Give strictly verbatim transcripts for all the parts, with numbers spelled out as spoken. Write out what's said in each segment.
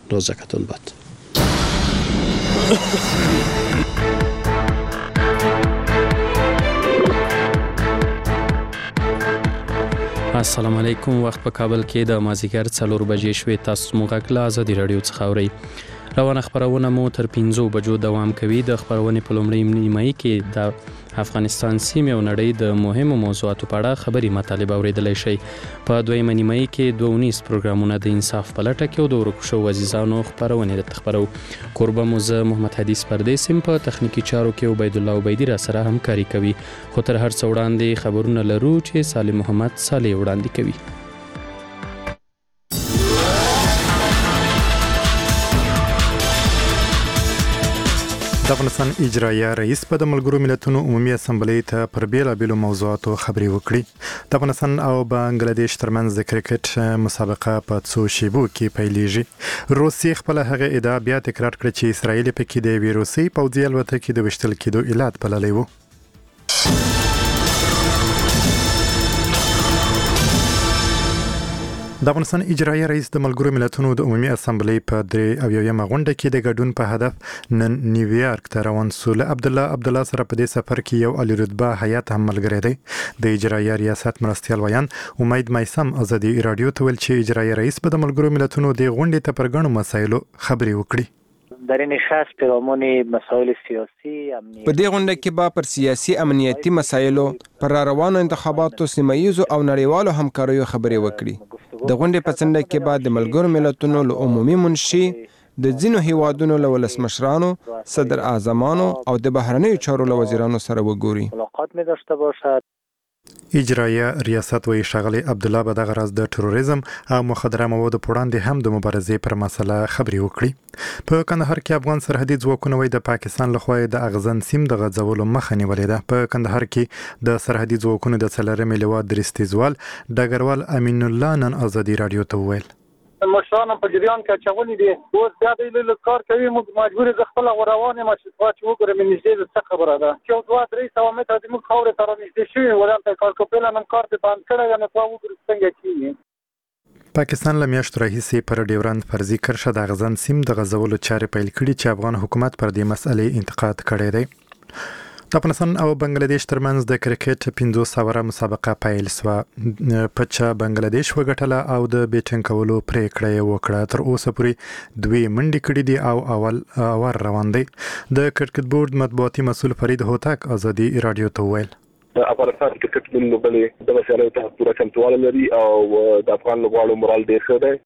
نازکتون باد. السلام علیکم. وخت په کابل کې د مازیګر څلور بجې شوې. تاسو مو غږ له ازادي راډیو څخه اورئ. روانه خبرونه مو تر پنځو بجو دوام کوي. د خبرونې په لومړۍ نیمایي کې د افغانستان سیمې او نړۍ د مهمو موضوعاتو په اړه خبري مطالب اوریدلای شئ. په دویمه نیمایي کې دوه ونیز پروګرامونه د انصاف په لټه کې او د ورکو شوو عزیزانو خبرونه درته خبرو. کوربه مو زه محمد حدیث پردیسم، په تخنیکی چارو کې عبید الله عبیدی را سره همکاري کوي. خو تر هر څه وړاندې خبرونه لرو چې سالم محمد صالح وړاندې کوي. د افغانستان اجرایه رئیس په د ملګرو ملتونو عمومي اسمبلۍ ته پر بیلابیلو موضوعاتو خبرې وکړي. د افغانستان او بنگلاديش ترمنځ د کرکټ مسابقه په څو شیبو کې پیلېږي. روسیې خپل هغه ادعا بیا تکرار کړه چې اسرائیل په کې د یوې روسي پوځي الوتکې د وشتل کېدو علت بللی و. د افغانستان اجرایه رئیس د ملګرو ملتونو د عمومي اسمبلۍ په درې اویایم غونډه کې د ګډون په هدف نن نیویارک ته روان شو. له عبد الله عبد الله سره په دې سفر کې یو عالی رتبه هیات هم ملګری دی. د اجرایه ریاست مرستیال ویان امید مایسم ازادي رادیو ته ویل چې اجرایه رئیس به د ملګرو ملتونو د غونډې ته پر ګڼو مسایلو خبرې وکړي. در این نشست پیرامون مسائل سیاسی امنیتی په دې غونډه کې به پر سیاسي امنیتي مسایلو، پر روانو انتخاباتو، سیمایي او نړیوالو همکاریو خبرې وکړي. د غونډې په څنډه کې به د ملګرو ملتونو له عمومي منشي، د ځینو هیوادونو له ولسمشرانو، صدر اعظمانو او د بهرنیو چارو له وزیرانو سره وګوري. ملاقات می داشته باشد. اجرایه ریاست وی ښاغلی عبد الله به دغه راز د تروریزم او مخدره موادو په وړاندې هم د مبارزې پر مسله خبرې وکړي. په کندهار کې افغان سرحدي ځواکونه وی د پاکستان لخوا د اغزن سیم د غځولو مخه نیولې ده. په کندهار کې د سرحدي ځواکونو د څلورمې لواء درستیزوال ډګروال امین الله نن ازادي رادیو ته وویل مشران په جریان کې چغونی دي اوس بیا د له کار کوي، موږ مجبور یو خپل روانه ماشي چې وګورم نږدې څه خبره ده چې دوه درې سو متره د موږ خاورې تر نږدې شوی ولته کار کوپل نن کار ته باندې کړه نه تاسو وګورئ څنګه کیږي. پاکستان له میاشتو راهیسې پر ډیورند فرضي کرښه د غزن سیم د غځولو چارې پیل کړي چې افغان حکومت پر دې مسئلې انتقاد کړی دی. د افغانستان او بنگلاديش ترمنځ د کرکټ پنځوس اوره مسابقه پیل شوه. پچا بنگلاديش وګټله او د بیټینګ کولو پریکړه یې وکړه. تر اوسه پورې دوی منډې کړې دي او اول اور روان دی. د کرکټ بورډ مطبوعاتي مسؤل فرید هوتک ازادي رادیو ته وویل د افغانستان کرکټ ټیم لوبلې د مسایلو ته پوره چمتووالی لري او د افغان لوبغاړو مورال ډېر ښه دی.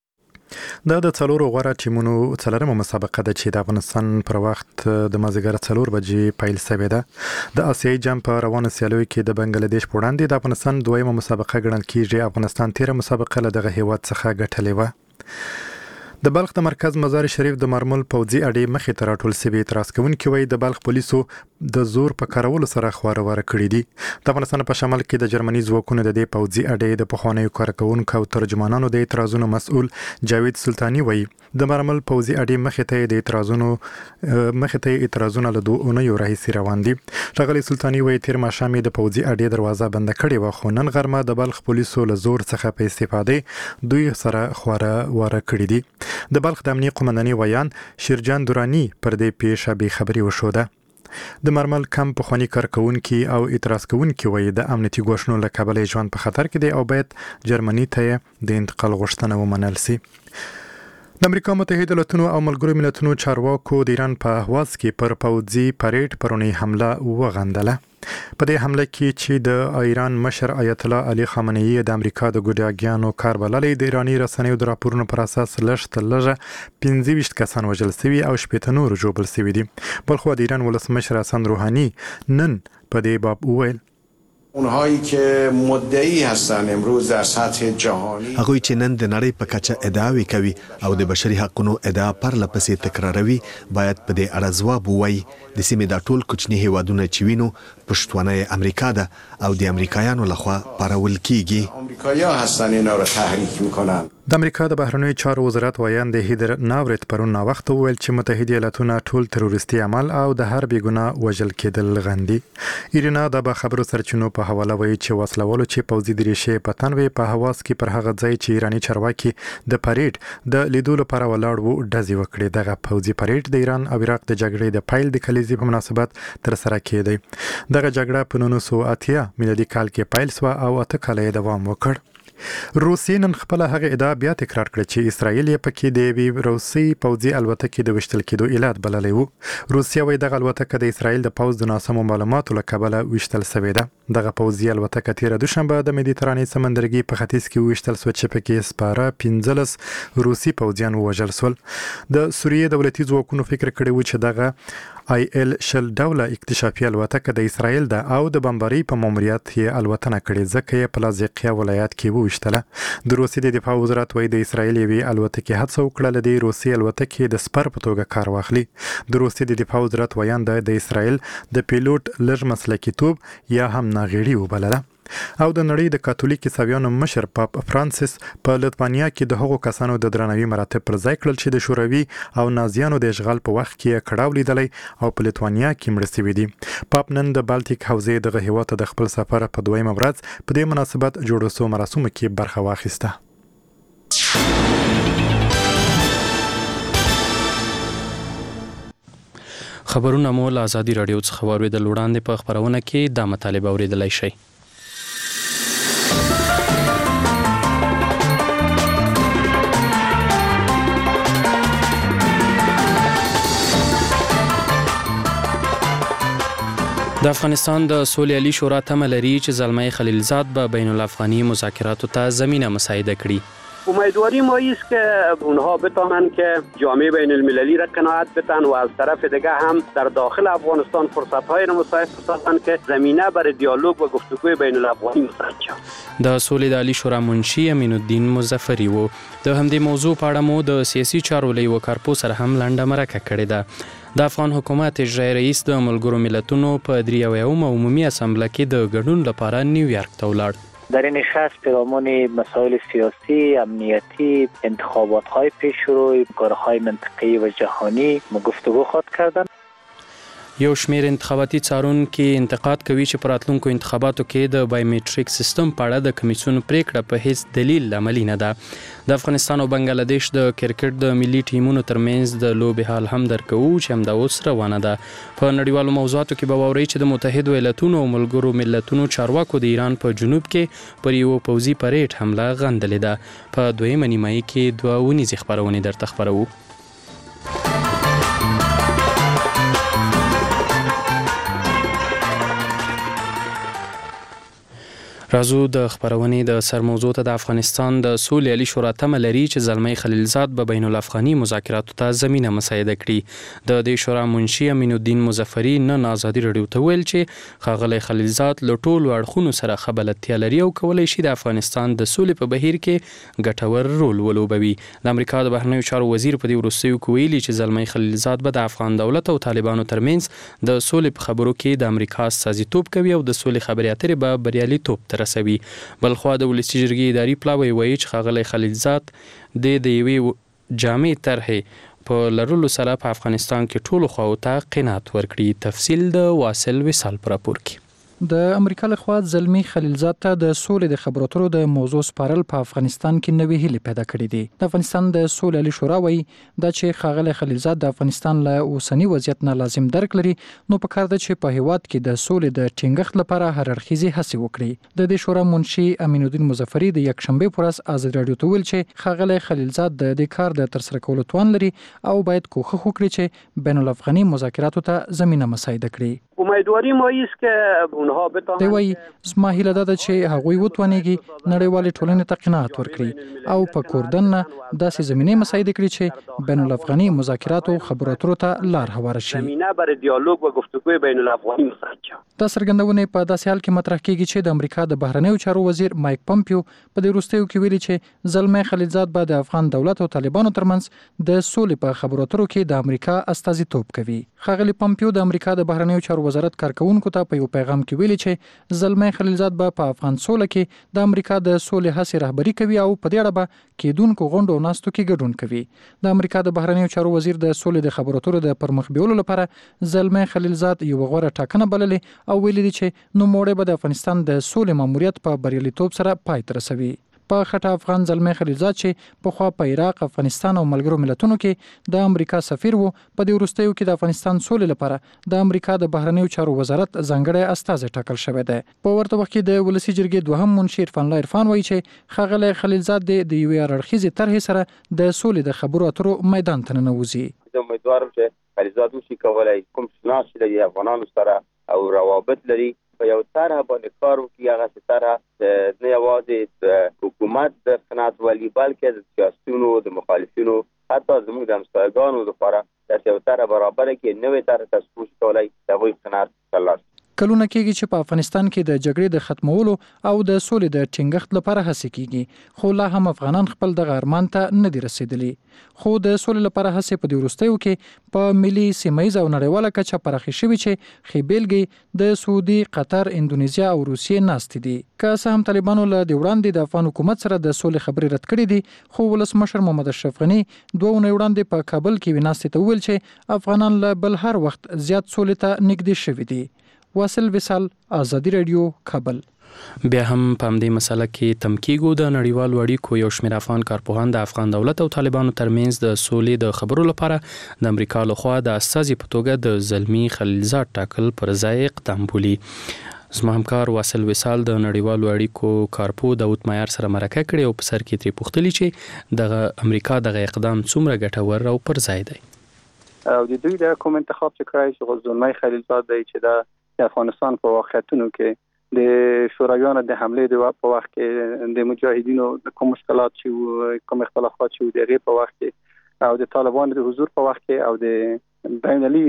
دا د څلورو غوره ټیمونو څلورمه مسابقه ده چې د افغانستان پر وخت د مازیګر څلور بجې پیل شوې ده. د آسیایي جام په روانو سیالیو کې د بنگلاديش په وړاندې د افغانستان دویمه مسابقه ګڼل کیږي. افغانستان تیره مسابقه له دغه هیواد څخه ګټلې وه. د بلخ د مرکز مزار شریف د مرمل پوځي اډې مخې ته راټول شوي. اعتراض کوونکي وایي د بلخ پولیسو د زور په کارولو سره خواره واره کړي دي. د افغانستان په شمال کې د جرمني ځواکونو د دې پوځي اډې د پخوانیو کارکوونکو او ترجمانانو د اعتراضونو مسؤل جاوید سلطانی وایي د مرمل پوځي اډې مخې ته د اعتراضونو مخې ته اعتراضونه له دوه اونیو راهیسې روان دي. ښاغلی سلطانی وایي تیر ماښام د پوځي اډې دروازه بنده کړې وه، خو نن غرمه د بلخ پولیسو له زور څخه په استفادې دوی سره خواره واره کړي دي. د بلخ د امنیه قومنداني ویان شیرجان دورانی پر دې پیښه بې خبري وښوده. د مرمل کم پخواني کارکوونکي او اعتراض کوونکي وایي د امنیتي ګواښونو له کبله ژوند په خطر کې دی او باید جرمني ته د انتقال غوښتنه ومنل شي. د امریکا متحده ایالاتونو او ملګرو ملتونو چارواکو د ایران په اهواز کې پر پوځي پریډ پرونی حمله وغندله. په دې حمله کې چې د ایران مشر آیت الله علي خامنه‌ای د امریکا د ګوډاګیانو کار بللی، د ایراني رسنیو د راپورونو پر اساس لږ تر لږه پنځه ویشت کسان وژل شوي او شپېته نور ژوبل شوي دي. بلخوا د ایران ولسمشر حسن روحانی نن په دې باب وویل اونهایی که مدعی هستن امروز در سطح جهانی هغوی چې نن د نړۍ په کچه ادعاوې کوي او د بشري حقوقو ادعا پرله پسې تکراروي باید په دې اړه ځواب ووایي. د سیمې دا ټول کوچني هیوادونه چې وینو پشتوانه امریکا ده او د امریکایانو لخوا پارول کیږي. امریکایان هستن اینا رو تحریک میکنن. د امریکا د بهرنیو چارو وزارت وایاند هیدر ناورت پرون نا وخت ویل چې متحده ایالاتونه ټول تروریستي عمل او د هر بیګناه وژل کېدل غندي. ایرینا د خبرو سرچینو په حواله وایي چې وسلوالو چې پوځي دریشې په تن وي په حواس کې پر هغه ځای چې ایرانی چارواکي د پریډ د لیدو لپاره ولاړ وو ډزې وکړې. دغه پوځي پریډ د ایران او عراق د جګړې د پیل د کلیزې په مناسبت تر سره کېده. دغه جګړه په نولس سوه اتیا میلادي کال کې پیل شوه او اته کاله یې دوام وکړ. روسیې نن خپل هغه ادعا بیا تکرار کړه چې اسرائیل یې پکې د یوې روسي پوځي الوتکې د وشتل کېدو علت بللی وو. روسیه وایي دغه الوتکه د اسرائیل د پوځ د ناسمو معلوماتو له کبله وشتل شوې ده. دغه پوځي الوتکه تیره دوشنبه د مدیترانې سمندرګي په ختیځ کې وشتل شوه چې پکې سپاره پنځلس روسي پوځیان ووژل شول. د سوریې دولتي ځواکونو فکر کړی و چې دغه آی ایل شل ډوله اکتشافي الوتکه د اسرائیل ده او د بمباري په ماموریت یې الوتنه کړې ځکه یې په لازقیه ولایت کې وویشتله. د روسیې د دفاع وزارت وایي د اسرائیل یوې الوتکې هڅه وکړه له دې روسي الوتکې د سپر په توګه کار واخلي. د روسیې د دفاع وزارت وایاند د اسرائیل د پیلوټ لږ مسلکیتوب یا هم ناغېړي وبلله. او د نړۍ د کاتولیک عیسویانو مشر پاپ فرانسیس په لتوانیا کې د هغو کسانو د درناوي مراتب پر ځای کړل چې د شوروي او نازیانو د اشغال په وخت کې کړاو لیدلی او په لتوانیا کې مړه شوي دي. پاپ نن د بالټیک حوزې دغه هیواد ته د خپل سفر په دویمه ورځ په دې مناسبت جوړو شوو مراسمو کې برخه واخیسته. خبرونه مو له ازادي راډیو څخه واوریدل. وړاندې په خبرونه کې دا مطالب اوریدلی شئ. د افغانستان د سولې عالی شورا تمه لري چې زلمه خلیلزاد به بین الافغانی مذاکراتو ته زمینه مساعده کړي. امیدواری ما است که اونها بتوانند که جامعه بین المللی را قناعت بدن و از طرف دیگه هم در داخل افغانستان فرصت‌های مساعد بسازند که زمینه برای دیالوگ و گفتگوی بین الافغانی مساعد شود. د سولې د عالی شورا منشي امین الدین مظفری وو. د همدې موضوع په اړه مو د سیاسي چارو لیو کارپو سره هم لنډه مرکه کړې ده. د افغان حکومت اجرایي رئیس د ملګرو ملتونو په درې اویاومه عمومي اسامبله کې د ګډون لپاره نیویورک ته ولاړ. در این نشست پیرامون مسائل سیاسی، امنیتی، انتخابات‌های پیشرو، کارهای منطقه‌ای و جهانی گفتگو خواهد کردند. یو شمیر انتخاباتي څارونکي انتقاد کوي چې په راتلونکو انتخاباتو کې د بایومټریک سیستم په اړه د کمیسیون پریکړه په هیڅ دلیل عملي نه ده. د افغانستان او بنگلاديش د کرکټ د ملي ټیمونو ترمنځ د لوبې حال هم درکوو چې همدا اوس روانه ده. په نړیوالو موضوعاتو کې به واورئ چې د متحدو ایالاتونو او ملګرو ملتونو چارواکو د ایران په جنوب کې پر یو پوځي پریډ حمله غندلې ده. په دویمه نیمایي کې دوه ونیزې خبرونې درته خبرو. راځو د خبرونې د سرموضوع ته. د افغانستان د سولې عالی شورا تمه لري چې زلمه خلیلزاد به بین الافغاني مذاکراتو ته زمینه مساعده کړي. د دې شورا منشي امین الدین مظفری نن ازادي راډیو ته ویل چې ښاغلی خلیلزاد له ټولو اړخونو سره ښه بلدتیا لري او کولی شي د افغانستان د سولې په بهیر کې ګټور رول ولوبوي. د امریکا د بهرنیو چارو وزیر په دې وروستیو کې ویلي چې زلمه خلیلزاد به د افغان دولت او طالبانو ترمنځ د سولې په خبرو کې د امریکا استازیتوب کوي او د سولې خبرې اترې به بریالیتوب ته رسوي. بلخوا د ولسي جرګې اداري پلاوی وایي چې ښاغلی خلیلزاد د د یوې جامع طرحې په لرلو سره په افغانستان کې ټولو خواو ته قناعت ورکړي. تفصیل د واصل وصال په راپور کې. د امریکا لخوا زلمی خلیلزاد ته د سولې د خبرو اترو د موضوع سپارل په افغانستان کې نوې هیلې پیدا کړې دي. د افغانستان د سولې عالی شورا وایي دا چې ښاغلی خلیلزاد د افغانستان له اوسني وضعیت نه لازم درک لري نو پکار ده چې په هیواد کې د سولې د ټینګښت لپاره هر اړخیزې هڅې وکړي. د دې شورا منشي امین الدین مظفری د یکشنبه پر ورځ ازادي راډیو ته ویل چې ښاغلی خلیلزاد د دې کار د ترسره کولو توان لري او باید کوښښ وکړي چې بین الافغاني مذاکراتو ته زمینه مساعده کړي. امیدواری ما است که اونها بتوانند دی وایي زما هیله ده چې هغوی وتوانیږي نړیوالې ټولنې ته قناعت ورکړي او په کوردن نه داسې زمینې مساعده کړي چې بین الافغاني مذاکراتو خبرو اترو ته لار هواره شي. زمینه برای دیالوگ و گفتگوی بین الافغانی مساعد شود. دا څرګندونې په داسې حال کې مطرح کیږي چې د امریکا د بهرنیو چارو وزیر مایک پمپیو په دې وروستیو کې ویلي چې زلمه خلیلزاد به د افغان دولت او طالبانو ترمنځ د سولې په خبرو اترو کې د امریکا استازیتوب کوي. ښاغلی پمپیو د امریکا د بهرنیو چارو وزارت کارکونکو ته په یو پیغام کې کې ویلي چې زلمی خلیلزاد به په افغان سوله کې د امریکا د سولې هڅې رهبري کوي او په دې اړه به کېدونکو غونډو او ناستو کې ګډون کوي. د امریکا د بهرنیو چارو وزیر د سولې د خبرو اترو د پرمخ بیولو لپاره زلمی خلیلزاد یو غوره ټاکنه بللې او ویلي دي چې نوموړی به د افغانستان د سولې ماموریت په بریالیتوب سره پای ته رسوي. په خټه افغان زلمی خلیلزاد چې په خوا په عراق، افغانستان او ملګرو ملتونو کې د امریکا سفیر وو، په دې وروستیو کې د افغانستان سولې لپاره د امریکا د بهرنیو چارو وزارت ځانګړی استازی ټاکل شوی دی. په ورته وخت کې د ولسی جرګې دوهم منشي عرفان الله عرفان وایي چې ښاغلی خلیلزاد د یوې اړخیزې طرحې سره د سولې د خبرو اترو میدان ته ننوځي. زه امیدوارم چې خلیلزاد وشي کولی کوم شناس چې د افغانانو سره او روابط لري په یو طرح باندې کار وکړي. هغه طرح نه یوازې د حکومت د قناعت ولي بلکې د سیاسیونو د مخالفینو حتی زموږ د همسایګانو لپاره د یو طرح برابر کې نوې طرح تصویب کولی د هغوی قناعت ترلاسه. کلونه کېږي چې په افغانستان کې د جګړې د ختمولو او د سولې د ټینګښت لپاره هڅې کېږي، خو لا هم افغانان خپل دغه ارمان ته نه دي رسېدلي. خو د سولې لپاره هڅې په دې وروستیو کې په ملي، سیمهیزه او نړیواله کچه پراخې شوي چې ښې بېلګې د سعودي، قطر، اندونیزیا او روسیې ناستې دي. که څه هم طالبانو له دې وړاندې د افغان حکومت سره د سولې خبرې رد کړې دي، خو ولسمشر محمد اشرف غني دوه اونۍ وړاندې په کابل کې یوې ناستې ته وویل چې افغانان له بل هر وخت زیات سولې ته نږدې شوي دي. واصل وصال، آزادي رادیو، کابل. بیا هم په همدې مسله کې تم کېږو. د نړیوالو اړیکو یو شمېر افغان کارپوهان د افغان دولت او طالبانو ترمنځ د سولې د خبرو لپاره د امریکا لخوا د استازي په توګه د زلمی خلیلزاد ټاکل پر ځای اقدام بولي. زما همکار واصل وصال د نړیوالو اړیکو کارپو داود مایار سره مرکه کړې او په سر کې ترې پوښتلي چې د امریکا دغه اقدام څومره ګټور او پر ځای دی. او د دوی د کوم انتخاب چې کړی چې زلمی خلیلزاد دی چې د د افغانستان په واقعیتونو کې د شورویانو د حمله د په وخت کې د مجاهدینو د کوم مشکلات چې کوم اختلافات چې د غیر په وخت کې او د طالبانو د حضور په وخت کې او د بینالي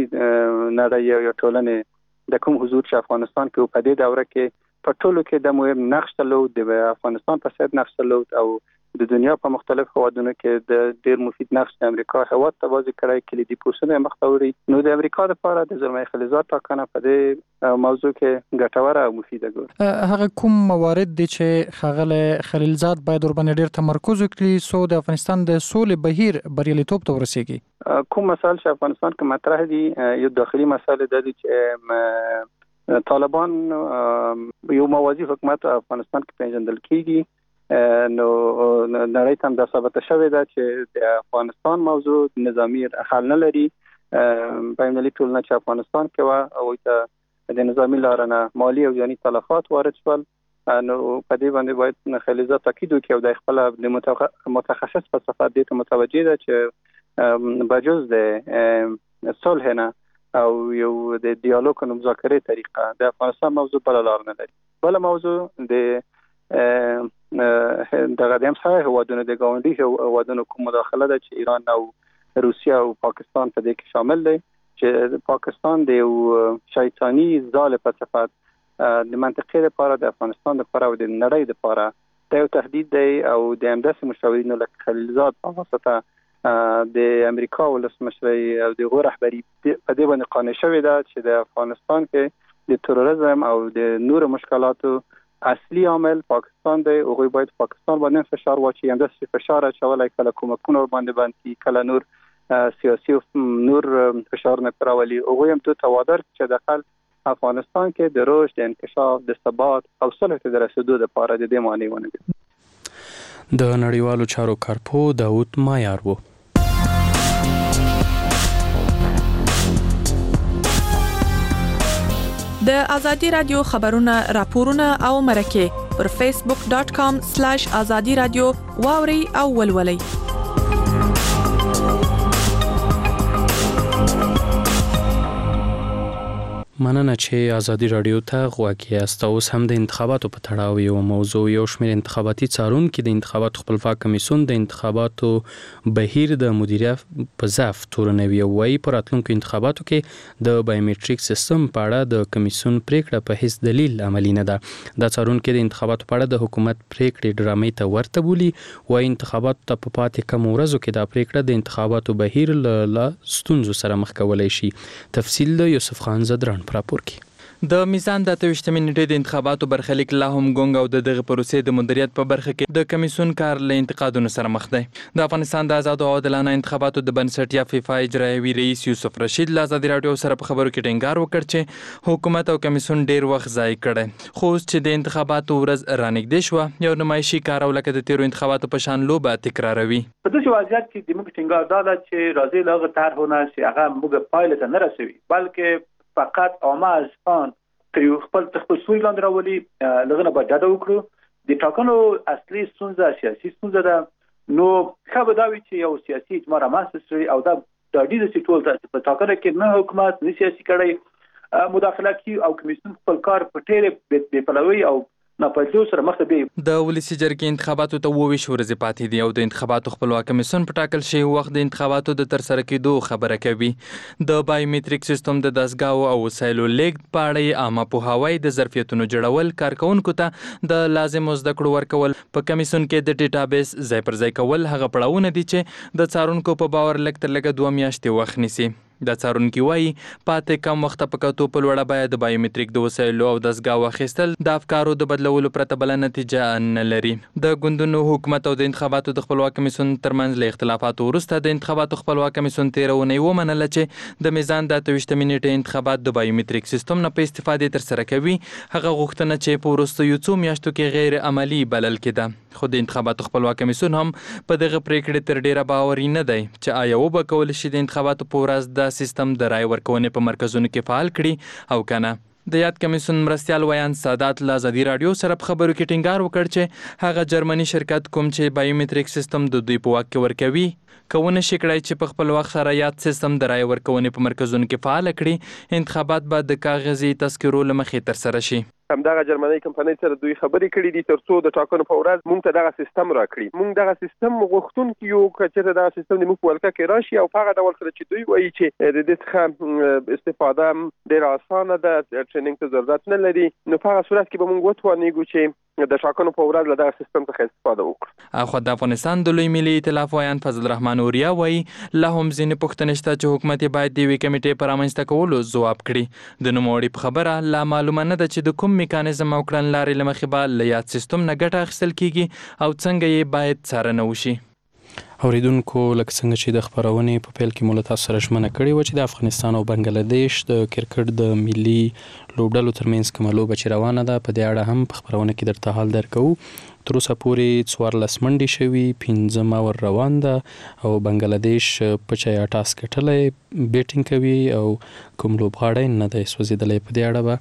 نړۍ یو ټولنې د کوم حضور چې افغانستان کې په دې دوره کې په ټولو کې د مهم نقش درلود، د افغانستان په سیاست نقش درلود او د دنیا په مختلف هوادونو کې د ډیر مفید نقش د امریکا هواد ته بازی کړی کلیدي پوسټونه مختوري. نو د امریکا لپاره د زلمی خلیلزاد ټاکنه په دې موضوع کې ګټوره او مفیده ګوري. هغه کوم موارد دي چې ښاغلی خلیلزاد باید ورباندې ډیر تمرکز وکړي څو د افغانستان د سولې بهیر بریالیتوب ته ورسیږي؟ کوم مسایل چې افغانستان کې مطرح دي، یو داخلي مسایل دي چې طالبان یو موازی حکومت افغانستان کې پیژندل کیږي. نو نړۍ ته د ثابت شوې ده چې د افغانستان موضوع نظامی حل نه لري. بینالمللي ټولنه چې افغانستان کې و او ته د نظامی لارنه مالی او ځاني تلفات وارد شول، نو په دې باندې باید خلیلزاد تاکید وکړي او د خپل د متخصص په صفات دې ته متوجه ده چې بجز د صلح نه او یو د ډیالوګ او مذاکرې طریقه د افغانستان موضوع بل لار نه لري. بل موضوع د دغه د همسایه هوادونو د ګاونډي هوادونو کوم مداخله ده چې ایران او روسیه او پاکستان په دې کې شامل دي، چې پاکستان د یو شیطانی ظالم په صفت د منطقې لپاره د افغانستان لپاره او د نړۍ لپاره د یو تهدید دی او د همداسې مشاورینو لکه خلیلزاد په واسطه د امریکا ولسمشر او د غو رهبری په دې باندې قانع شوې ده چې د افغانستان کې د تروریزم او د نور مشکلاتو اصلي عامل پاکستان دی. هغوی باید پاکستان باندې فشار واچي، همداسې فشار اچولی کله کومکونه باندې باندې کله نور سیاسي او نور فشارونه راولي. هغوی هم دوی ته وادار چې داخل افغانستان کې د رشد، د انکشاف، د ثبات او صلح ته د رسیدو لپاره د دې معنی ونه کړي. د نړیوالو چارو کارپو داود مایار وو. د ازادي رادیو خبرونه راپورونه او مرکه پر فیسبوک ډاټ کام سلاش ازادي رادیو واوري او ولولئ. مننه چې ازادي رادیو ته غوږ یاست. اوس هم د انتخاباتو په تړاو یو موضوع یو شمېر انتخاباتي څارونکي د انتخاباتو خپلواک کمیسیون د انتخاباتو بهیر د مدیریت په ضعف تورنوي او وايي په راتلونکو انتخاباتو کې د بایومټریک سیستم په اړه د کمیسیون پریکړه په هیڅ دلیل عملي نه ده. دا څارونکي د انتخاباتو په اړه د حکومت پریکړې ډرامې ته ورته بولي. وايي انتخاباتو ته په پاتې کم ورځو کې دا پریکړه د انتخاباتو بهیر له ستونزو سره مخ کولای شي. تفصیل د یوسف خان زدران راپور کې. د میزان د اتهویشتمې نیټې د انتخاباتو برخلیک لا هم ګونګ او د دغه پروسې د مدیریت په برخه کې د کمیسیون کار له انتقادونو سره مخ دی. د افغانستان د آزاد او عادلانه انتخاباتو د بنسټ یا فیفا اجرایوي رئیس یوسف رشید له ازادي راډیو سره په خبرو کې ټینګار وکړ چې حکومت او کمیسیون ډیر وخت ضایع کړی، خو اوس چې د انتخاباتو ورځ رانږدې شوه یو نمایشي کار او لکه د تیرو انتخاباتو په شان لوبه تکراروي. په داسې وضعیت کې د موږ ټینګار دا ده چې راځي له هغه طرحونه چې هغه موږ پایله ته نه رسوي، بلکې فقط عامه ازفان تر خپل خپل سوري لاندې راولي. لغنه باید ډاډه وکړو د ټاکنو اصلي ستونزه سیاسي ستونزه ده. نو ښه به دا وي چې یو سیاسي اجماع رامنځته شي او دا د ډیره سي ټول د په ټاکنو کې نه حکومت نه سیاسي کړي مداخله کوي او کمیسیون خپل کار په ټیره بې پلوي او ناپایدو سره مخ ته بي. د ولسی جرګې انتخاباتو ته اووه ویشت ورځې پاتې دي او د انتخاباتو خپلواک کمیسیون په ټاکل شوي وخت د انتخاباتو د ترسره کېدو خبره کوي. د بایومټریک سیستم د دستګاو او وسایلو لیږد په اړه یې عامه پوهاوی، د ظرفیتونو جوړول، کارکوونکو ته د لازمو زده کړو ورکول، په کمیسیون کې د ډیټابیس ځای پر ځای کول هغه پړاوونه دي چې د څارونکو په باور لږ تر لږه دوه میاشتې وخت نیسي. د څارونکي وایي پاتې کم وخت په کتو په لوړه بیه د بایومټریک د وسایلو او دستګاو اخیستل د افکارو د بدلولو پرته بله نتیجه نه لري. د ګوندونو حکومت او د انتخاباتو د خپلواک کمیسیون ترمنځ له اختلافاتو وروسته د انتخاباتو خپلواک کمیسیون تېره اونۍ ومنله چې د میزان د اتهویشتمې نیټې انتخابات د بایومټریک سیستم نه په استفادې ترسره کوي. هغه غوښتنه چې په وروستیو څو میاشتو کې غیر عملي بلل کېده، خو د انتخاباتو خپلواک کمیسیون هم په دغه پریکړې تر ډیره باوري نه دی چې آیا وبه کولی شي د انتخاباتو په ورځ د سیستم د رای ورکونې په مرکزونو کې فعال کړي او کنه. د یاد کمیسیون مرستیال ویان سادات له ازادي راډیو سره په خبرو کې ټینګار وکړ چې هغه جرمني شرکت کوم چې بایومټریک سیستم د دوی په واک کې ورکوي کوونه شي کړای چې په خپل وخت سره یاد سیستم د رای ورکونې په مرکزونو کې فعال کړي، انتخابات به د کاغذي تذکرو له مخې ترسره شي. همدغه جرمني کمپنۍ سره دوی خبرې کړې دي ترڅو د ټاکنو په ورځ موږ ته دغه سیستم راکړي. موږ دغه سیستم غوښتونکي یو چې دغه سیستم د موږ په ولکه کې راشي او په هغه ډول سره چې دوی وایي چې د دې څخه استفاده ډېره اسانه ده، ټریننګ ته ضرورت نه لري، نو په هغه صورت کې به موږ وتوانیږو چې د ټاکنو په ورځ له دغه سیستم څخه استفاده وکړو. اخو د افغانستان د لوی ملي ائتلاف ویان فضل الرحمن اوریا وایي لا هم ځینې پوښتنې شته چې حکومت باید د یوې کمیټې په رامنځته کولو ځواب کړي. د نوموړي په خبره لا معلومه نه ده چې د کوم میکانیزم او کړنلارې له مخې به له یاد سیستم نه ګټه اخیستل کیږي او څنګه یې باید څارنه وشي. اوریدونکو لکه څنګه چې د خبرونې په پیل کې مو له تاسو سره ژمنه کړې وه چې د افغانستان او بنګلادیش د کرکټ د ملي لوبډلو ترمنځ کومه لوبه چې روانه ده په دې اړه هم په خبرونه کې درته حال درکوو. تر اوسه پورې څوارلس منډې شوي، پنځم اور روان ده او بنګلادیش په چیاټاس ګټلی بیټینګ کوي او کوم لوبغاړی نه دی سوځېدلی. په دې اړه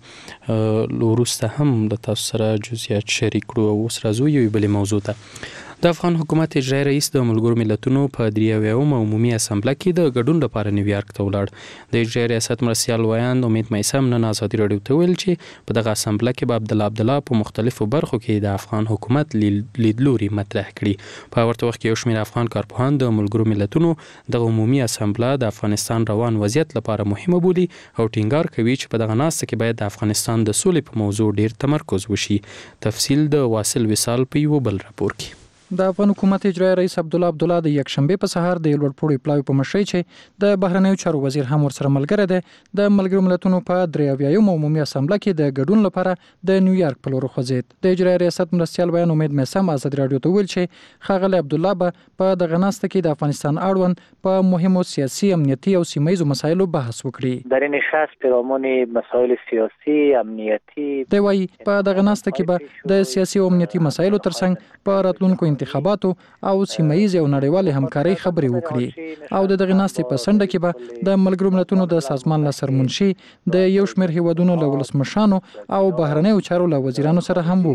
به وروسته هم د تاسو سره جزئیات شریک کړو. او اوس راځو یوې بلې موضوع ته. د افغان حکومت اجرایي رئیس د ملګرو ملتونو په درې اویاومه عمومي اسامبله کې د ګډون لپاره نیویارک ته ولاړ. د اجرایي ریاست مرستیال ویان امید میثم نن ازادي راډیو ته ویل چې په دغه اسامبله کې به عبدالله عبدالله په مختلفو برخو کې د افغان حکومت لیدلوري مطرح کړي. په ورته وخت کې یو شمېر افغان کارپوهان د ملګرو ملتونو د عمومي اسامبله د افغانستان روان وضعیت لپاره مهمه بولي او ټینګار کوي چې په دغه ناسته کې باید د افغانستان د سولې په موضوع ډیر تمرکز وشي. تفصیل د واصل وصال په یو بل راپور کې. د افغان حکومت اجرایي رئیس عبدالله عبدالله د یکشنبه په سهار د لوړپوړي پلاوي په مشرۍ چې د بهرنیو چارو وزیر هم ورسره ملګری دی د ملګرو ملتونو په درې اویایم عمومي اسامبله کې د ګډون لپاره د نیویارک په لور خوځید. د اجرایي ریاست مرستیال ویان امید میثم ازادي راډیو ته ویل چې ښاغلی عبدالله به په دغه ناسته کې د افغانستان اړوند په مهمو سیاسي، امنیتي او سیمه مسایلو بحث وکړي. در این نشست پیرامون مسائل سیاسی، امنیتی دی وايي په دغه ناسته کې به د سیاسي او امنیتي مسایلو ترڅنګ په راتلونکو انتخاباتو او سیمایي او نړیوالې همکارۍ خبرې وکړي. او د دغه ناستې په څنډه کې به د ملګرو ملتونو د سازمان له سرمنشي د یو شمېر هیوادونو له ولسمشرانو او بهرنیو چارو له وزیرانو سره هم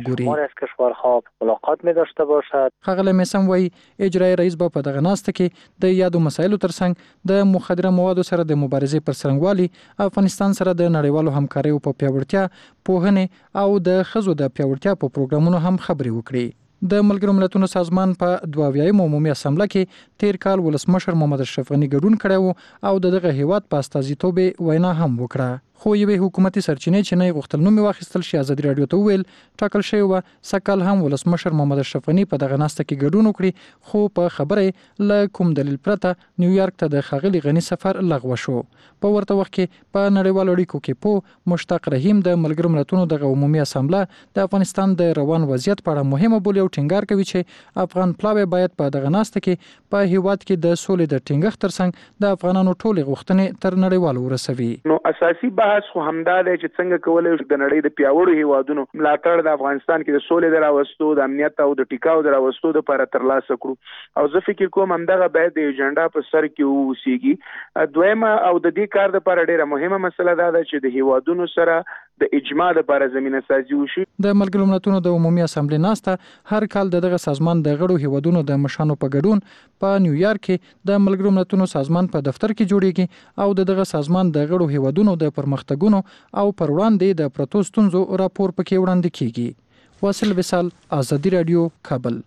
وګوري. ملاقات می داشته باشد. ښاغلی میثم وایي اجرایي رئیس به په دغه ناسته کې د یادو مسایلو ترڅنګ د مخدره موادو سره د مبارزې پر څرنګوالي، افغانستان سره د نړیوالو همکاریو په پیاوړتیا، پوهنې او د ښځو د پیاوړتیا په پروګرامونو هم خبرې وکړي. د ملګرو ملتونو سازمان په دوه اویایم عمومي اسامبله کې تیر کال ولسمشر محمد اشرف غني ګډون کړی و او دغه هیواد په استازیتوب وینا هم وکړه. خو یوې حکومتي سرچینې چې نه غوښتل نوم واخیستل شي ازادي رادیو ته ویل ټاکل شوی و سکهال هم ولسمشر محمد اشرف غنی په دغه ناسته کې ګډون وکړي خو په خبره له کوم دلیل پرته نیویارک ته د ښاغلي غنی سفر لغوه شو. په ورته وخت کې په نړیوالو اړیکو کې په مشتاق رحیم د ملګرو ملتونو د عمومي اسامبله د افغانستان د روان وضعیت په اړه مهمه بولي او ټینګار کوي چې افغان پلاوی باید په دغه ناسته کې په هیواد کې د سولې د ټینګښت ترڅنګ د افغانانو ټولې غوښتنې تر نړیوالو ورسوي. نو اساسي بحث خو همدا دی چې څنګه کولای شو د نړۍ د پیاوړو هیوادونو ملاتړ د افغانستان کې د سولې د راوستو د امنیت او د ټیکاو د راوستو لپاره ترلاسه کړو او زه فکر کوم همدغه باید د ایجنډا په سر کې ووسیږي. دویمه او د دې کار لپاره ډیره مهمه مسله دا ده چې د هیوادونو سره د اجماع لپاره زمينه سازي وشي. د ملګرو ملتونو د عمومي اسامبلې ناسته هر کال دغه سازمان د غړو هیوادونو د مشانو په ګډون په نیویارک کې د ملګرو ملتونو سازمان په دفتر کې جوړیږي او دغه سازمان د غړو هیوادونو د پرمختګونو او پر وړاندې د پروتو ستونزو راپور پکې وړاندې کیږي. واصل وصال، ازادي رادیو، کابل.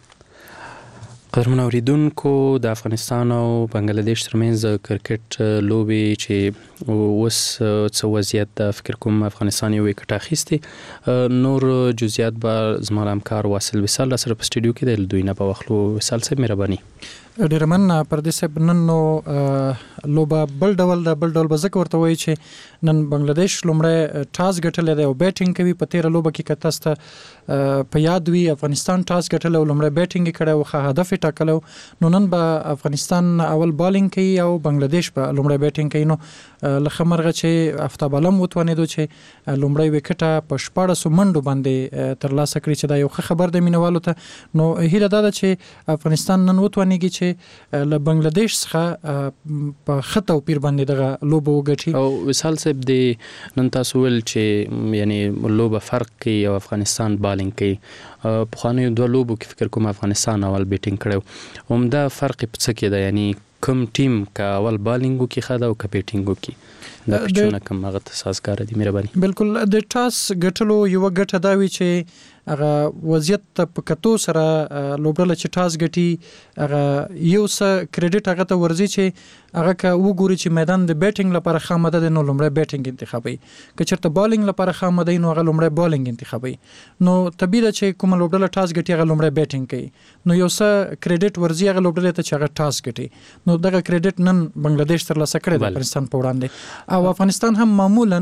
قدرمن اوریدونکو، د افغانستان او بنگلاديش ترمنځ کرکټ لوبې چې اوس څه وضعیت د فکر کوم افغانستان یو وکټ اخیستی. نور جزئیات به زما همکار واصل وصال سره په سټوډیو کې د دوی نه په وخلو. وصال صاحب مهرباني. ډیر من پردیس نن نو لوبه بل ډول د بل ډول بزک ورته وایي چې نن بنگلاديش لومړی ټاس ګټل دی او بیټینګ کوي. په تیر لوبه کې کتهسته په یاد وی افغانستان ټاس ګټل او لومړی بیټینګ کړي او ښه هدف ټاکلو. نو نن به افغانستان اول بالینګ کوي او بنگلاديش په لومړی بیټینګ کوي. نو لخمرغه چې افتاب علم وتوانیدو چې لومړی وکټه په شپاړس منډو باندې ترلاسه کړي چې دا یو ښه خبر دی مینوالو ته. نو هیله ده چې افغانستان نن وتوانیږي چې له بنگلاديش څخه په خطه او پیر باندې دغه لوبه وګټي. او وصال صاحب د نن تاسو ول چې یعنی لوبه فرق کوي او افغانستان بالینګ کوي. په خانه دوه لوبو کې فکر کوم افغانستان اول بیټینګ کړو. همدا فرق په څه کې دی؟ یعنی کوم ټیم کا اول بالینګو کې خاله او کا بیټینګو کې دا پچونه کوم هغه تاساسګار دي؟ مهرباني. بالکل د ټاس ګټلو یو ګټه دا وی چې هغه وضعیت په کتو سره لوبډله چې ټاس ګټي هغه یو څه کریډټ هغه ته ورزي چې هغه کا وګوري چې میدان د بیټینګ لپاره خامده دی نو لومړی بیټینګ انتخابي، که چېرته بالینګ لپاره خامده نو هغه لومړی بالینګ انتخابي. نو طبیعي ده چې کوم لوبډله ټاس ګټي هغه لومړی بیټینګ کوي. نو یو څه کریډټ ورزي هغه لوبډله ته چې هغه ټاس ګټي. نو دغه کریډټ نن بنگلاديش ترلاسه کړی د افغانستان په وړاندې او افغانستان هم معمولا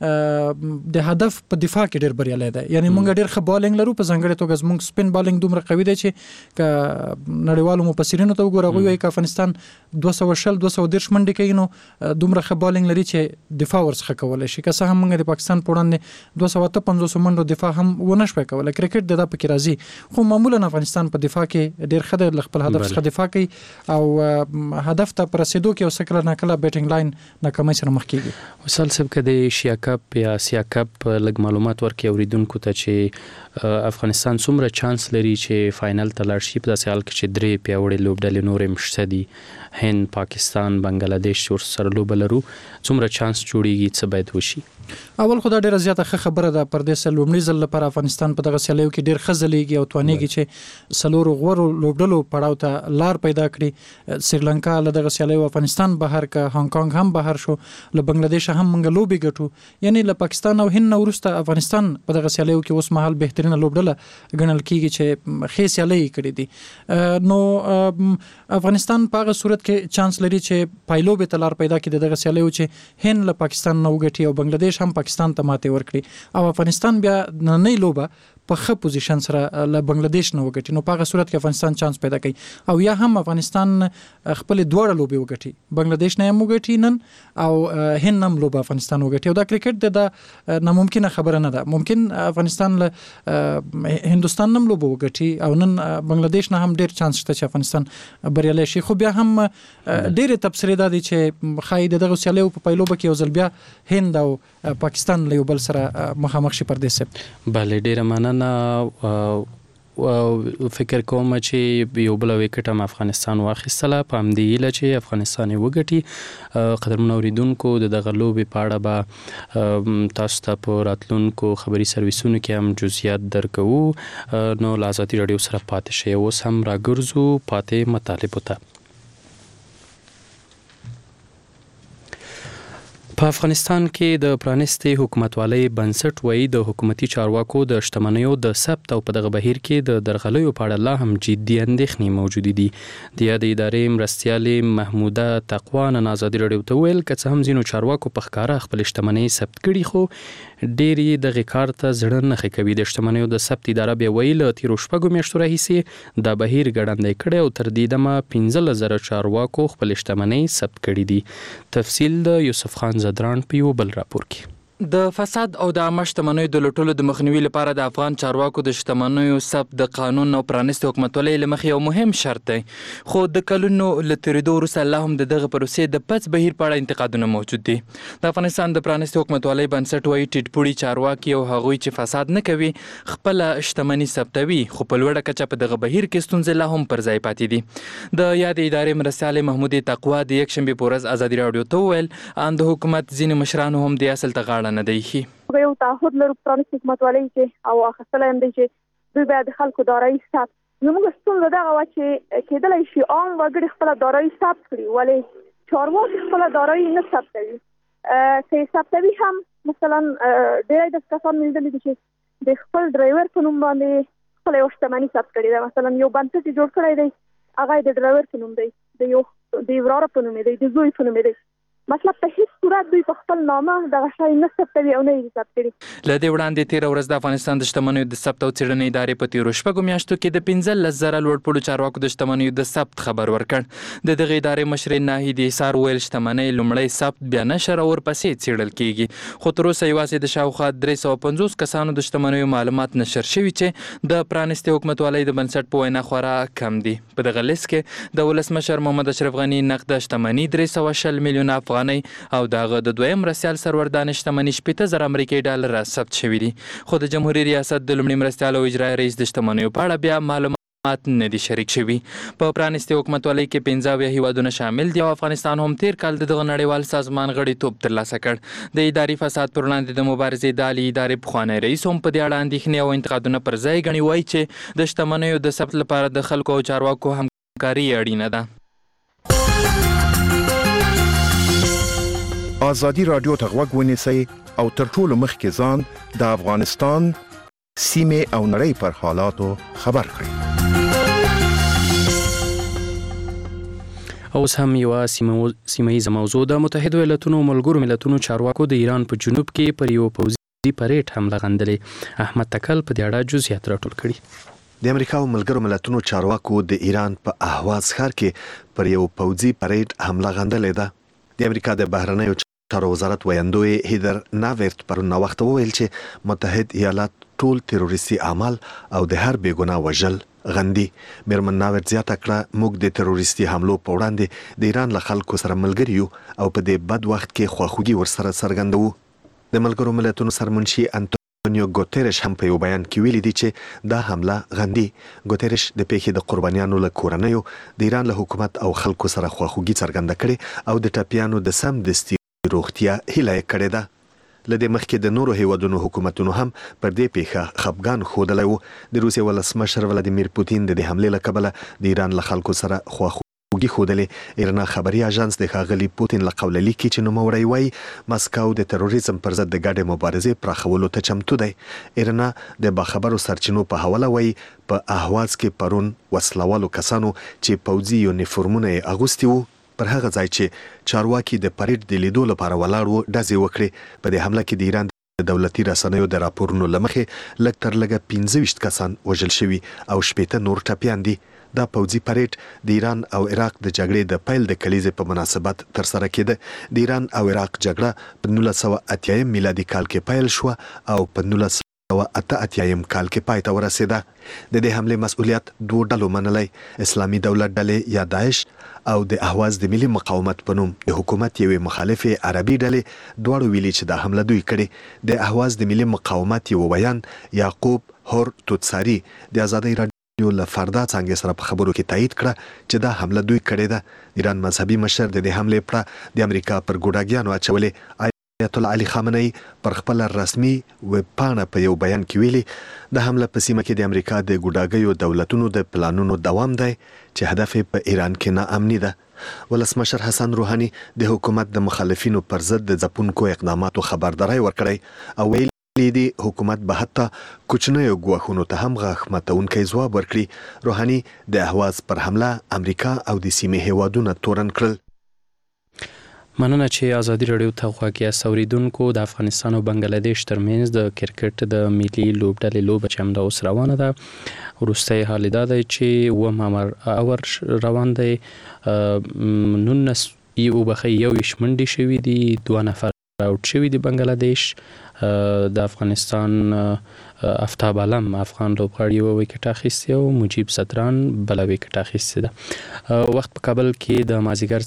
د هدف په دفاع کې ډېر بریالی دی. یعنی موږ ډېر ښه بالینګ لرو، په ځانګړې توګه زموږ سپین بالینګ دومره قوي دی چې که نړیوالو مفسرینو ته وګورو هغوی وایي که افغانستان دوه سوه شل دوه سوه دېرش منډې کوي نو دومره ښه بالینګ لري چې دفاع ورڅخه کولی شي. که څه هم موږ د پاکستان په وړاندې دوه سوه اته پنځوس منډو دفاع هم ونه شوی کولی. کرکټ د دا پکې راځي خو معمولا افغانستان په دفاع کې ډېر ښه دی، له خپل هدف څخه دفاع کوي او هدف ته په رسېدو کې یو څه کله ناکله بیټینګ لاین ناکامۍ سره مخ کېږي. وصال صاحب که د ایشیا کپ یا اسیا کپ لږ معلومات ورکړي اوریدونکو ته چې افغانستان څومره چانس لري چې فاینل ته لاړ شي؟ په داسې حال کې چې درې پیاوړې لوبډلې نورې هم شته دي، هند، پاکستان، بنگلاديش ورسره لوبه لرو. څومره چانس جوړیږي؟ څه باید وشي؟ اول خو دا ډیره زیاته ښه خبره ده. پردیس لومړي ځل لپاره افغانستان په دغه سیالیو کې ډیر ښه ځلیږي او توانیږي چې څلورو غوړو لوبډلو پړاو ته لار پیدا کړي. سریلانکا له دغه سیالیو افغانستان بهر کا، هانګ کانګ هم بهر شو، له بنگلاديش هم موږ لوبې ګټو. یعنی له پاکستان او هند نه وروسته افغانستان په دغه سیالیو کې اوس مهال بهترینه لوبډله ګڼل کیږي چې ښې سیالۍ کړې دي. نو افغانستان په هغه صورت کې چانس لري چې پایلوبې ته لار پیدا کړي د دغه سیالیو چې هند له پاکستان نه وګټي او بنگلاديش هم پاکستان ته ماته ورکړي او افغانستان بیا نننۍ لوبه په ښه پوزیشن سره له بنگلاديش نه وګټي. نو په هغه صورت کې افغانستان چانس پیدا کوي او یا هم افغانستان خپل دواړه لوبې وګټي، بنگلاديش نه هم وګټي نن او هند هم لوبه افغانستان وګټي. او دا کرکټ د ناممکنه خبره نه ده. ممکن افغانستان له هندستان هم لوبه وګټي او نن بنگلاديش نه هم ډیر چانس شته چې افغانستان بریالی شي. خو بیا هم ډېرې تبصرې دا دي چې ښایي د دغه سیالیو په پیلوبه کې یو ځل بیا هند او پاکستان له یو بل سره مخامخ شي. پردیس صاحب بله ډېره مننه. فکر کوم چې یو بل وکټ هم افغانستان واخیستله په همدې هیله چې افغانستان یې وګټي. قدرمن اوریدونکو د دغه لوبې په اړه به تاسو ته په راتلونکو خبري سرویسونو کې هم جزئیات درکوو. نو له ازادي راډیو سره پاتې شئ. اوس هم راګرځو پاتې مطالبو ته. په افغانستان کې د پرانیستي حکومتوالۍ بنسټ وایي د حکومتي چارواکو د شتمنیو د ثبت او په دغه بهیر کې د درغلیو په اړه لا هم جدي اندېښنې موجودې دي. د یادې ادارې مرستیالې محموده تقوا نن ازادي راډیو ته ویل که څه هم ځینو چارواکو په ښکاره خپلې شتمنۍ ثبت کړي خو ډېرې دغې کار ته زړه نه ښه کوي. د شتمنیو د ثبت اداره بیا وایي له تېرو شپږو میاشتو راهیسې دا بهیر ګړندی کړی او تر دې دمه پنځلس زره چارواکو خپلې شتمنۍ ثبت کړي دي. تفصیل د یوسف خان زدران په یو بل راپور کې. د فساد او د عامه شتمنیو د لوټلو د مخنیوي لپاره د افغان چارواکو د شتمنیو ثبت د قانون او پرانیستي حکومتولۍ له مخې یو مهم شرط دی، خو د کلونو له تېرېدو وروسته لا هم د دغه پروسې د پڅ بهیر په اړه انتقادونه موجود دي. د افغانستان د پرانیستي حکومتولۍ بنسټ وایي ټیټپوړي چارواکي او هغوی چې فساد نه کوي خپله شتمني ثبتوي، خو په لوړه کچه په دغه بهیر کې ستونزې لا هم پر ځای پاتې دي. د یادې ادارې مرستیالې محمودې تقوا د یکشنبې په ورځ ازادي راډیو ته وویل ان د حکومت ځینې مشرانو هم دې اصل ته غاړه نه دی ایښي. یو تعهد لرو پرانیستي حکومتولۍ کې او اخیستلی هم دی چې دوی باید د خلکو دارایي ثبت. زموږ ستونزه دغه وه چې کېدلی شي عام وګړي خپله دارایي ثبت کړي، ولې چارواکي خپله دارایي نه ثبتوي. که یې ثبتوي هم مثلا ډېری داسې کسان مې لیدلي دي چې د خپل ډرایور په نوم باندې خپله یوه شتمني ثبت کړې ده. مثلا یو بنسټ یې جوړ کړی دی، هغه یې د ډرایور په نوم دی، د یو د وراره په نوم دی، د زوی په نوم دی. مطلب په هیڅ صورت دوی په خپل نامه دغه شی نه ثبتوي او نه یې ثبت کړي. له دې وړاندې تېره ورځ د افغانستان د شتمنیو د ثبت او څېړنې ادارې په تېرو شپږو میاشتو کې د پنځلس زره لوړپوړو چارواکو د شتمنیو د ثبت خبر ورکړ. د دغې ادارې مشرې ناهید ایسار ویل شتمنۍ لومړی ثبت بیا نشر او ورپسې څېړل کېږي، خو تر اوسه یوازې د شاوخوا درې سوه پنځوس کسانو د شتمنیو معلومات نشر شوي چې د پرانیستي حکومتولۍ د بنسټ په وینا خورا کم دي. په دغه لیست کې د ولسمشر محمد اشرف غني نقده شتمني درې سوه شل میلیونه افغانۍ او دغه د دویم مرستیال سرور دانش شتمني شپېته زره امریکایي ډالر ثبت شوي دي، خو د جمهوریت ریاست د لومړي مرستیال او اجرایي رئیس د شتمنیو په اړه بیا معلومات نه دي شریک شوي. په پرانیستي حکومتولۍ کې پنځه اویا هیوادونه شامل دي او افغانستان هم تېر کال د دغه نړیوال سازمان غړیتوب ترلاسه کړ. د اداري فساد پر وړاندې د مبارزې د عالي ادارې پخوانی رئیس هم په دې اړه اندېښنې او انتقادونه پر ځای ګڼي، وایي چې د شتمنیو د ثبت لپاره د خلکو او چارواکو همکاري اړینه ده. ازادي راډیو ته غوږ ونیسئ او تر ټولو مخکې ځان د افغانستان سیمې او نړۍ پر حالاتو خبر کړئ. اوس هم یوه سیمهییزه موضوع د متحدو ایالتونو ملګرو ملتونو چارواکو د ایران په جنوب کې پر یو پوځي پریډ حمله غندلې. احمد تکل په دې اړه جزئیات راټول کړي. د امریکا او ملګرو ملتونو چارواکو د ایران په اهواز ښار کې پر یو پوځي پریډ حمله غندلې ده. د امریکا د بهرنیو چارو وزارت ویاندوی هیدر ناورت پرون وخت وویل چې متحد ایالات ټول تروریستي اعمال او د هر بېګناه وژل غندي. میرمن ناورت زیاته کړه موږ د تروریستي حملو په وړاندې د ایران له خلکو سره ملګري یو او په دې بد وخت کې خواخوږي ورسره څرګندوو. د ملګرو ملتونو سرمنشي انټونیو ګوتریش هم په یو بیان کې ویلي دي چې دا حمله غندي. ګوتریش د پیښې د قربانیانو له کورنیو د ایران له حکومت او خلکو سره خواخوږي څرګنده کړې او د ټپیانو د سم دستي روغتیا هیله یې کړې ده. له دې مخکې د نورو هیوادونو حکومتونو هم پر دې پیښه خفګان ښودلی و. د روسیې ولسمشر ولادیمیر پوتین د دې حملې له کبله د ایران له خلکو سره خواخوږي ښودلې. ایرنا خبري اژانس د ښاغلي پوتین له قوله لیکي چې نوموړی وایي مسکو د تروریزم پر ضد د ګډې مبارزې پراخولو ته چمتو دی. ایرنا د باخبرو سرچینو په حواله وایي په اهواز کې پرون وسلوالو کسانو چې پوځي یونیفورمونه یې اغوستي وو پر هغه ځای چې چارواکي د پریډ د لیدو لپاره ولاړ وو ډزې وکړې. په دې حمله کې د ایران د دولتي رسنیو د راپورونو له مخې لږ تر لږه پنځه ویشت کسان وژل شوي او شپېته نور ټپیان دي. دا پوځي پریډ د ایران او عراق د جګړې د پیل د کلیزې په مناسبت ترسره کېده. د ایران او عراق جګړه په نولس سوه اتیایم میلادي کال کې پیل شوه او په نولس سوه اته اتیایم کال کې پای ته ورسېده. د دې حملې مسؤلیت دوه ډلو منلی، اسلامي دولت ډلې یا داعش او د اهواز د ملي مقاومت په نوم د حکومت یوې مخالفې عربي ډلې دواړو ویلي چې دا حمله دوی کړې. د اهواز د ملي مقاومت یو بیان یعقوب هور توتساري د ازادۍ راډیو له فردا څانګې سره په خبرو کې تایید کړه چې دا حمله دوی کړې ده. ایران مذهبي مشر د دې حملې پړه د امریکا پر ګوډاګیانو اچولې. آیت الله علي خامنه‌ای پر خپل رسمي ویب پاڼه په یو بیان کې ویلي د حمله په سیمه کې د امریکا د ګوډاګیو دولتونو د پلانونو دوام دی چې هدف په ایران کې ناامني ده. ولسمشر حسن روحاني د حکومت د مخالفینو پر ضد د ځپونکو اقداماتو خبرداري ورکړی او ویلي دي حکومت به حتی کوچنیو ګواښونو ته هم غاښ ماتونکی ځواب ورکړي. روحاني د اهواز پر حمله امریکا او د سیمې هیوادونه تورن کړل. مننه چې ازادي راډیو ته غوږ یاست. اوریدونکو، د افغانستان او بنگلاديش ترمنځ د کرکټ د ملي لوبډلې لوبه چې همدا اوس روانه ده، وروستی حال دا دی چې اووم اور روان دی. نولس یو بخې یو ویشت منډې شوي دي، دوه نفر آوټ شوي دي بنگلاديش. د افغانستان افتاب علم افغان لوبغاړي یو وکټ اخیستی او مجیب ستران بله وکټ اخیستی ده. وخت په کابل کې د مازدیګر